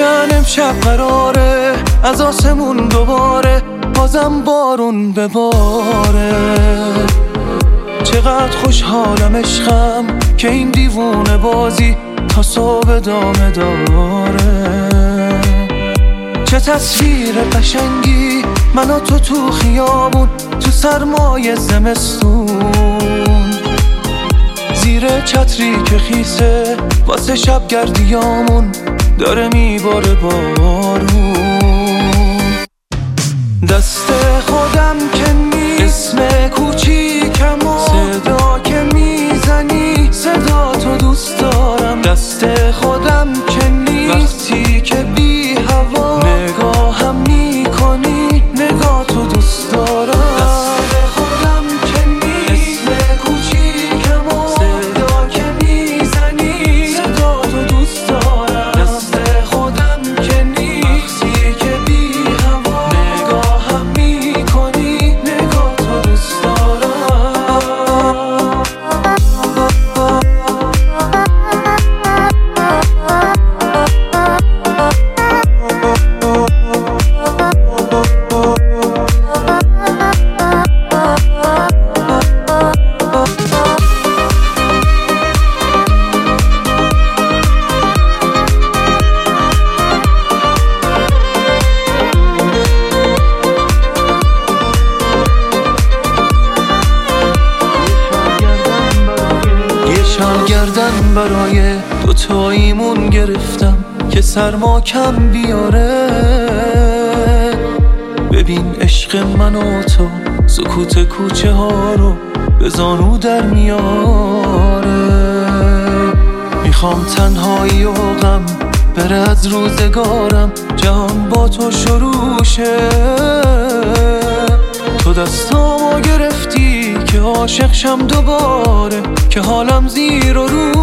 میگن امشب قراره از آسمون دوباره بازم بارون بباره. چقدر خوشحالم عشقم که این دیوونه بازی تا صبح ادامه داره. چه تصویر قشنگی من و تو خیابون تو سرمای زمستون، زیر چتری که خیسه واسه شب گردیامون داره میباره بارون. دست خودم که نیست اسم کوچیکم و صدا که میزنی صدا تو دوست دارم. دست خودم که نیست وقتی که بی هوا نگاهم میکنی نگاه تو دوست دارم. دست خودم که نیست اسم کوچیکم و صدا که میزنی صدا تو دوست دارم. دست خودم که نیست وقتی که بی هوا نگاهم میکنی نگاه تو دوست دارم. شال گردن برای دوتاییمون گرفتم که سرما کم بیاره. ببین عشق من و تو سکوت کوچه ها رو به زانو در میاره. میخوام تنهایی و غم بره از روزگارم، جهان با تو شروع شه. تو دستامو گرفتی که عاشق شم دوباره، که حالم زیر و رو